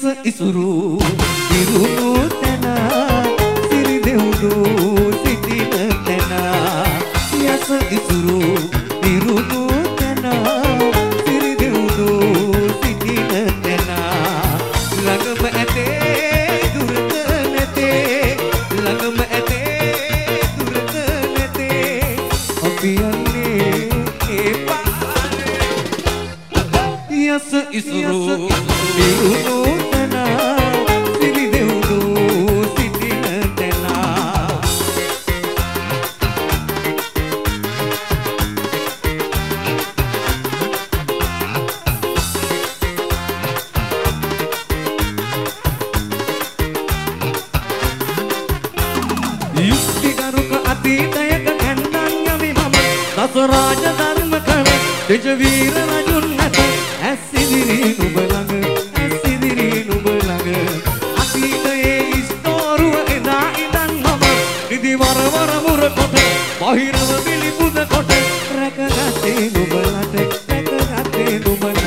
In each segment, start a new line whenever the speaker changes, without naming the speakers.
ඉසුරු ඉරුණු තැන සිරි දෙව්දු සිටින තැන යස ඉසුරු ඉරුණු තැන සිරි දෙව්දු සිටින තැන ළඟම ඇතේ දුරක නැතේ ළඟම ඇතේ දුරක නැතේ අපි යන්නේ ඒ පාරේ යස ඉසුරු ඉරුණු තැන සිරි දෙව්දු සිටින තැන යුක්තිකරුක අතීතයක කැන්දන් යමි මම දස රාජ ධර්ම කළ දෙජ වීර රජුන් නැත ඇස් ඉදිරි නුඹ ළඟ ඇස් ඉදිරි නුඹ ළඟ අතීතයේ ඉස්තෝරුව එදා ඉඳන් මම නිදි වරවර මුර කොට බහිරව පිළිපුද කොට රැකගත්තේ නුඹලට රැකගත්තේ නුඹලට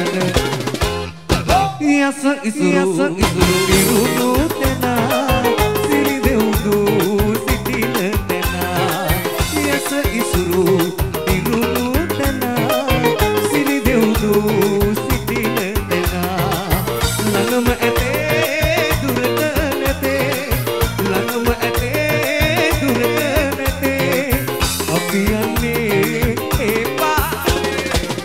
යස ඉසුරු ඉරුණු තැන සිරි දෙව්දු සිටින තැන යස ඉසුරු ඉරුණු තැන සිරි දෙව්දු සිටින තැන ළඟම ඇතේ දුරක නැතේ ළඟම ඇතේ දුරක නැතේ අපි යන්නේ ඒ පාරේ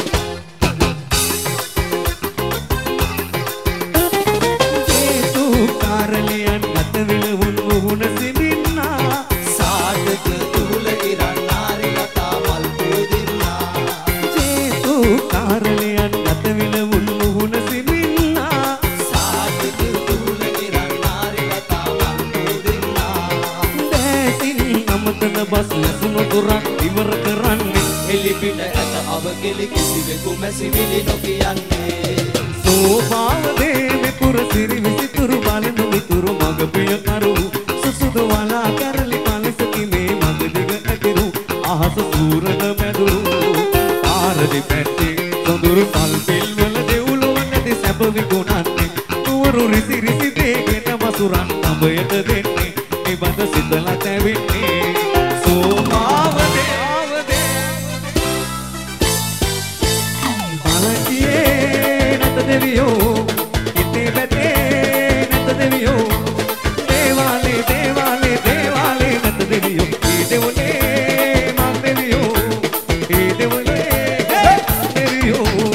ජේසු කාරලියන් අතවිල වුණ සිඳින්නා
සාධක තුල ඉරන් නාරි ලතා මල් පෙදින්නා
ජේසු කාරලියන් අතවිල වුණ සිඳින්නා
සාධක තුල ඉරන් නාරි ලතා මල් පෙදින්නා
දැසින් අමතන බස් ලැසුණු තුරක් ඉවර කරන්නේ
එලිපිට ඇත අවකෙලි කිසිවෙකු මැසිවිලි නොකියන්නේ
සෝභාව දේව පුර සිරි විසිතුරු බලනු මිතුරු මග පිය කරු සුසුදු වලා කැරලි පලසකි මේ මග දිග ඇතිරු අහස සූරන මැදුරු පාරදි පැත්තේ සොඳුරු සල් පිල් වල දෙව්ලොව නැති සැප විගුණන්නේ නුවරු රිසි රිසි දේගෙන වසුරන් අඹයට දෙන්නේ නිබඳ සිතලා තැවෙන්නේ සෝභාව දේව බලකියේ නැත දෙවියෝ ඉතේ බැතේ නැත දෙවියෝ දේවාලේ දේවාලේ දේවාලේ නැත දෙවියෝ ඒ දෙවලේ මන් දෙවියෝ ඒ දෙවලේ දෙවියෝ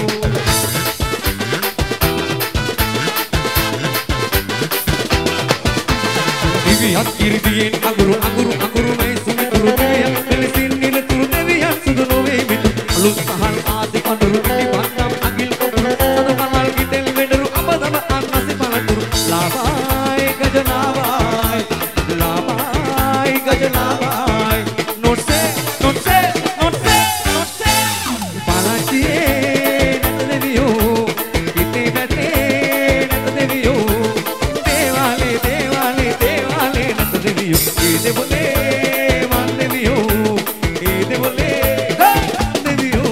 දිවියක් ඉරිදියෙන් අගුරු අගුරු අගුරු මේ සුමිතුරු දෙවියන් මෙලෙසින් නිරතුරු දෙවියන් සුදු නොවේ මිතු අලුත් පහල් ආදි කඳුරු නිවන්නම් අගිල් කොටුරු සදු කමල් කිතෙල් වෙඩරු අපදම අන්නසි පළතුරු ලාභායි ගජනාවායි ලාභායි ගජනාවායි නොට්සේ නොට්සේ නොට්සේ නොට්සේ පලකියේ නැත දෙවියෝ ඉතේ බැතේ නැත දෙවියෝ දේවාලේ දේවාලේ දේවාලේ නැත දෙවියෝ ඒ දෙවලේ මන් දෙවියෝ ඒ දෙවලේ දෙවියෝ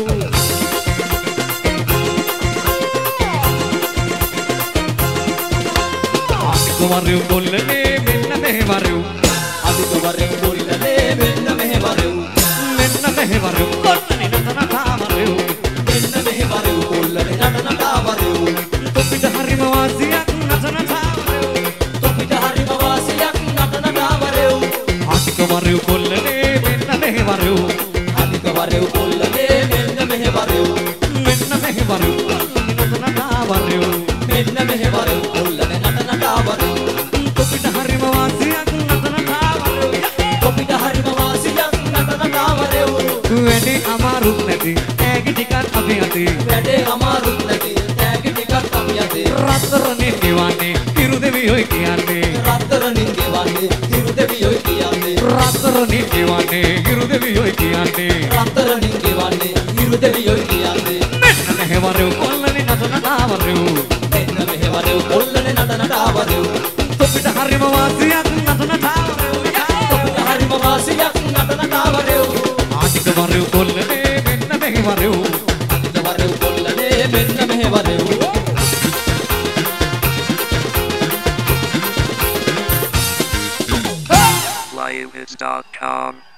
අදිකවරයු කොල්ලනේ මෙන්න මෙහෙවරයු
අදිකවරෙන් බොල්ලනේ මෙන්න මෙහෙවරෙව්
මෙන්න මෙහෙවරයු කොල්ලනේ නතන කාමරයු
මෙන්න මෙහෙවරෙව් කොල්ලනේ නටන තාවරෙව්
තොපිට හරිම වාසියක් නතන කාමරයු
තොපිට හරිම වාසියක් නටන තාවරෙව්
අදිකවරයු කොල්ලනේ මෙන්න මෙහෙවරයු
අදිකවරෙව් කොල්ලනේ මෙන්න මෙහෙවරෙව්
මෙන්න මෙහෙවරයු කොල්ලනේ නතන කාමරයු
මෙන්න මෙහෙවරෙව් කොල්ලනේ නටන තාවරෙව්
තොපිට හරිම වාසියක් නතන කාමරයු
තොපිට හරිම වාසියක් නටන තාවරෙව්
වැඩේ අමාරුත් නැති ඈගි ටිකක් අපි අතේ
වැඩේ අමාරුත් නැති තෑගි ටිකක් අපි අතේ
රත්තරනේ නිවන්නේ හිරු දෙවියොයි කියන්නේ
රත්තරනින් ගෙවන්නේ හිරු දෙවියොයි කියන්නේ
රත්තරනේ නිවන්නේ හිරු දෙවියොයි කියන්නේ
රත්තරනින් ගෙවන්නේ හිරු දෙවියොයි කියන්නේ
මෙන්න මෙහෙවරයු කොල්ලනේ නතන තාවරයු
මෙන්න මෙහෙවරෙව් කොල්ලනේ නටන තාවරෙව්
තොපිට හරිම වාසියක් නතන තාවරයු
තොපිට හරිම වාසියක් නටන තාවරෙව්
ආටිකවරයු කොල්ලනේ මෙන්න මෙහෙවරයු
අදිකවරෙව් කොල්ලනේ මෙන්න මෙහෙවරෙව්
MyHits.com.